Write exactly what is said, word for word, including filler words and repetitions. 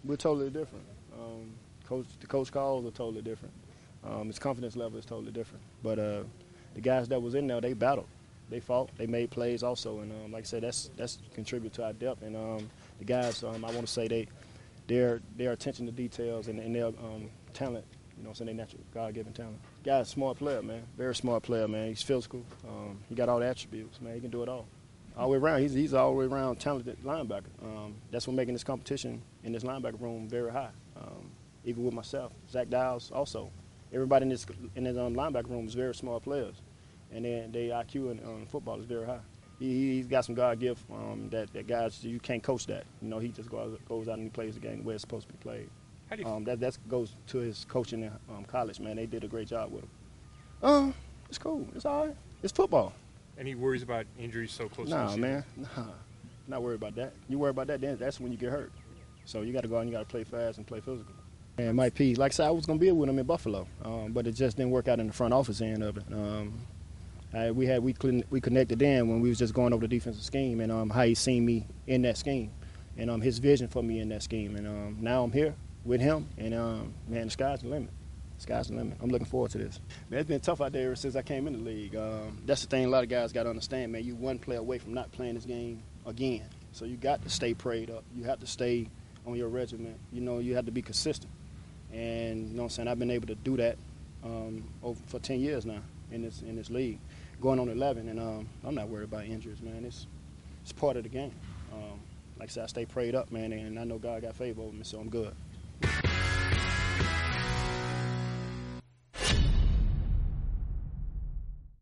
We're totally different. Um, coach, the coach calls are totally different. Um, his confidence level is totally different. But uh, the guys that was in there, they battled, they fought, they made plays also, and um, like I said, that's that's contributed to our depth. And um, the guys, um, I want to say they, their their attention to details and, and their um, talent, you know, what I'm saying, they natural God-given talent. Guy's a smart player, man, very smart player, man. He's physical. Um, he got all the attributes, man. He can do it all. All the way around, he's he's all the way around talented linebacker. Um, that's what making this competition in this linebacker room very high. Um, even with myself, Zach Dials also. Everybody in this in this um, linebacker room is very smart players, and then their I Q in um, football is very high. He, he's got some God gift um, that that guys you can't coach that. You know, he just goes goes out and he plays the game the way it's supposed to be played. How do you Um, that that goes to his coaching in um, college, man. They did a great job with him. Um, it's cool. It's all right. It's football. Any worries about injuries so close to the Nah, season? man. Nah, not worried about that. You worry about that, then that's when you get hurt. So you got to go out and you got to play fast and play physical. And Mike P, like I said, I was going to be with him in Buffalo, um, but it just didn't work out in the front office end of it. Um, I, we had we we connected in when we was just going over the defensive scheme and um, how he seen me in that scheme and um, his vision for me in that scheme. And um, now I'm here with him, and um, man, the sky's the limit. Sky's the limit. I'm looking forward to this. Man, it's been tough out there ever since I came in the league. Um, that's the thing a lot of guys got to understand, man. You one play away from not playing this game again. So you got to stay prayed up. You have to stay on your regiment. You know, you have to be consistent. And, you know what I'm saying, I've been able to do that um, over, for ten years now in this in this league, going on eleven. And um, I'm not worried about injuries, man. It's, it's part of the game. Um, like I said, I stay prayed up, man, and I know God got favor over me, so I'm good.